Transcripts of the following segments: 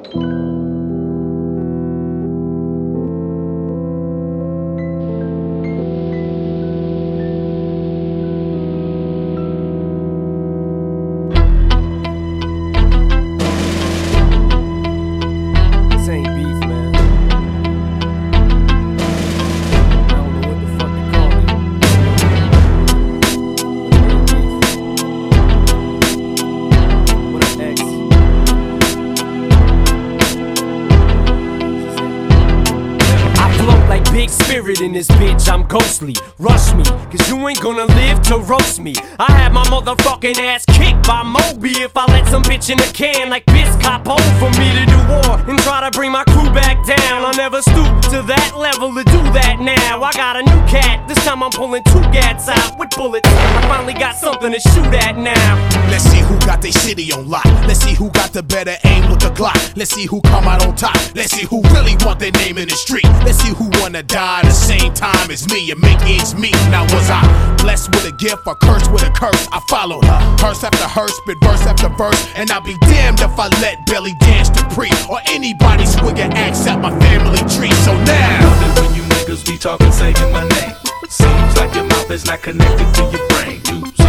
In this bitch, I'm ghostly. Rush me, cause you ain't gonna live to roast me. I had my motherfucking ass kicked by Moby if I let some bitch in a can like Biscop for me to do war and try to bring my crew back down. I never stooped to that level to do that now. I got a new cat, this time I'm pulling 2 gats out with bullets. I finally got something to shoot at now. Let's see who got their city on lock. Let's see who got the better aim with the Glock. Let's see who come out on top. Let's see who really want their name in the street. Let's see who wanna die the same time as me and make ends meet. Now was I blessed with a gift or cursed with a curse? I followed her, hearse after hearse, spit verse after verse, and I'll be damned if I let Belly Dance to pre or anybody swig an axe at my family tree. So now, I love it when you niggas be talking, saying my name. Seems like your mouth is not connected to your brain.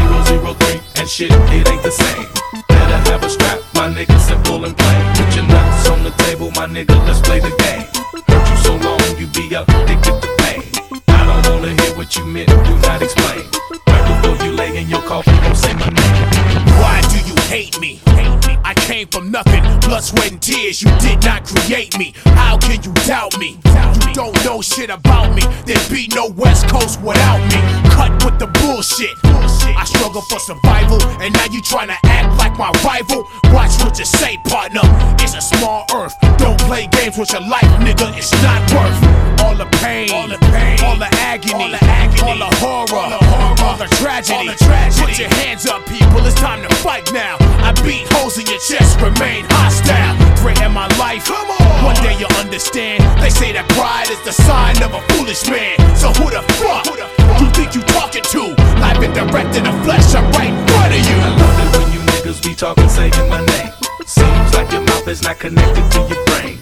2003 and shit, it ain't the same. Better have a strap, my nigga, simple and plain. Put your nuts on the table, my nigga, let's play the game. Hurt you so long, you be addicted to pain. I don't wanna hear what you meant, do not explain. Right before you lay in your coffin, don't say my name. Why do you hate me? I came from nothing, blood, sweat, and tears. You did not create me. How can you doubt me? You don't know shit about me. There'd be no West Coast without me. Cut with the bullshit. I struggle for survival, and now you tryna act like my rival. Watch what you say, partner. It's a small earth. Don't play games with your life, nigga. It's not worth all the pain, all the agony, all the horror, all the tragedy. Put your hands up, people. It's time to fight now. I beat holes in your chest, remain hostile. Threaten my life. Come on. One day you'll understand. They say that pride is the sign of a foolish man. So who the fuck you think you talking to? Live and direct in the flesh, I'm right in front of you. I love it when you niggas be talking, saying my name. Seems like your mouth is not connected to your brain.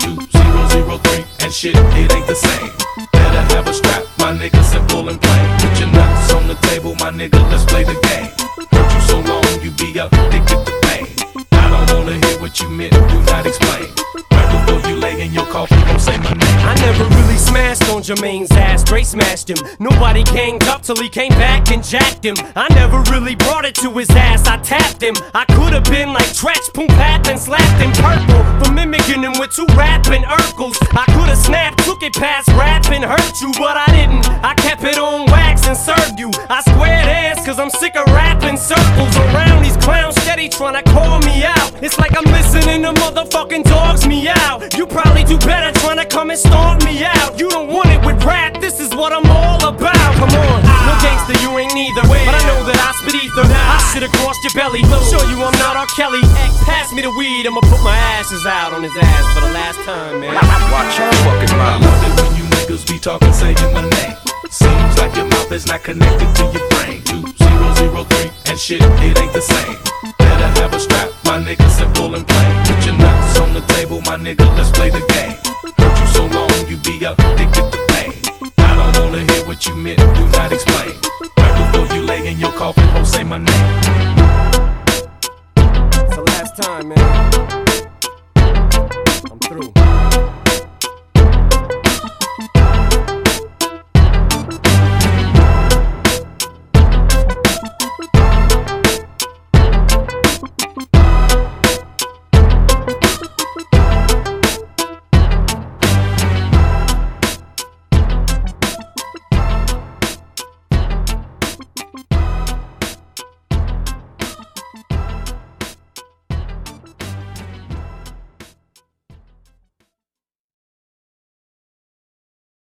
2003 and shit, it ain't the same. Better have a strap, my nigga, simple and plain. Put your nuts on the table, my nigga, let's play the game. Hurt you so long, you be addicted to pain. I don't wanna hear what you meant, do not explain. Right before you lay in your coffin, don't say my name. I never really smashed on Jermaine's ass, straight smashed him. Nobody ganged up till he came back and jacked him. I never really brought it to his ass, I tapped him. I could've been like Tretch, Poom Pat, and slapped him purple for mimicking him with 2 rapping Urkels. I could've snapped, took it past rap and hurt you, but I didn't. I kept it on wax and served you. I squared ass cause I'm sick of rapping circles around these clowns steady tryna call me out. It's like I'm listening to motherfucking dogs meow. You probably do better tryna come and stomp me out. You don't want it with rap, this is what I'm all about. Come on, no gangster, you ain't neither. But I know that I spit ether. I should've crossed your belly. Show you I'm not R. Kelly. Pass me the weed, I'ma put my ashes out on his ass for the last time, man. Watch your fucking mouth. I love it when you niggas be talking, saying my name. Seems like your mouth is not connected to your brain. 2003 and shit, it ain't the same. Better have a strap, my nigga, simple and plain.